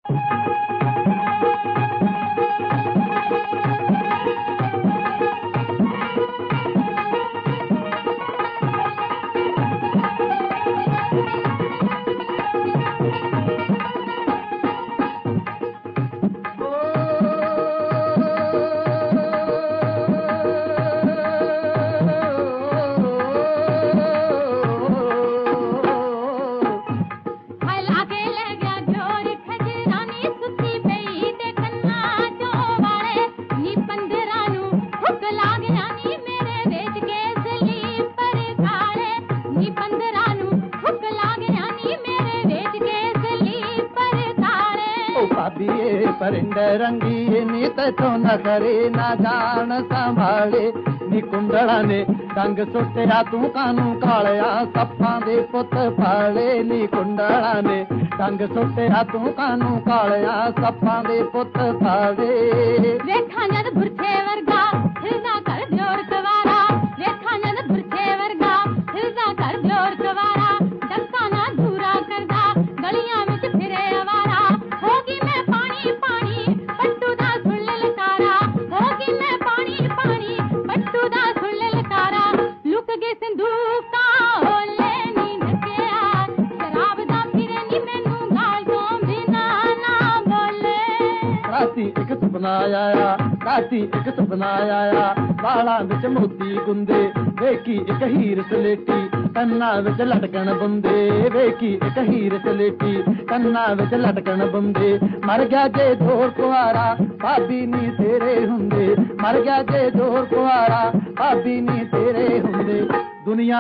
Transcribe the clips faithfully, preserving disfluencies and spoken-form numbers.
परिंद रंगी नी तो न करे ना जान संभाले नी कुंडड़ा ने डंग सुटिया तू कानू कालिया सप्पां दे पुत फाले नी कुंडड़ा ने डंग सुटिया तू कानू कालिया सप्पां दे पुत फाले वेखा जद बुरछे वर्गा हिलदा कर जोर सवारा वेखा जद बुरछे वर्गा हिलदा कर जोर सवारा डक्का ना दूरा करदा गलियां विच फिरे आवारा होगी मैं पानी पानी पट्टू दा सुन ललकारा होगी मैं पानी पानी पट्टू दा सुन ललकारा लुक गए संदूका ओले नी ढकिया शराब दा फिरे नी मैनू गाल तो बिना ना बोले राती एक सुपना आया राती एक सुपना आया बालां विच मोती गुंदे वेखी एक हीर सलेटी कन्ना विच लटकन बुंदे वेखी एक हीर सलेटी कन्ना विच लटकन बुंदे मर गया जे जोर कुआरा भाभी नी तेरे हुंदे मर गया जे जोर कुआरा भाभी नी तेरे हुंदे दुनिया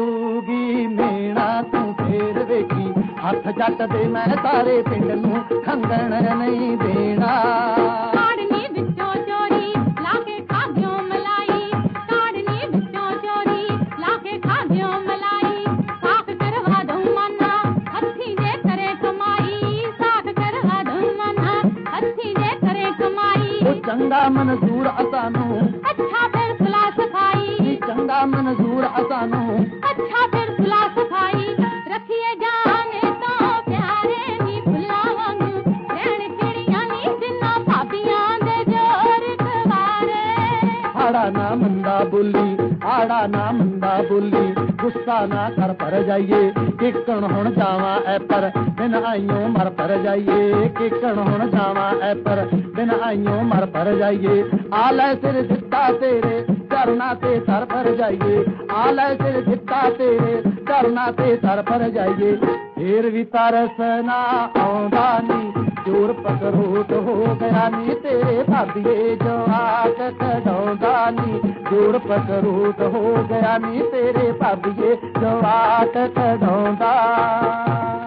मारूगी मेणा तू फेर वेखी हथ जट दे मैं सारे पिंड नू खंगण नहीं देना चंगा मंजूर असानू अच्छा फिर सुला सफाई चंगा मंजूर असानू अच्छा फिर सुला सफाई रखिए जाने तो प्यारे नी फुल्ला वांगू रहन चिड़ियां नी जिन्ना भाभियां दे जोर खवारे आड़ा ना मंदा बोली आड़ा ना मंदा बोली गुस्सा ना कर पर जाइए किकण हुण जावा ऐ पर बिन आइयों मर पर जाइए किकण हुण जावा ऐ पर बिन आइयों मर पर जाइए आलै सिर जिता तेरे चरना ते सर पर जाइए आलै सिर जिता तेरे चरना ते सर पर जाइए फिर भी तरस ना आउंदा नी जोर पकड़ोट हो गया नी तेरे भाभिए जवाक कढाउंदा नी जोर पकड़ोट हो गया नी तेरे भाभिए जवाक कढाउंदा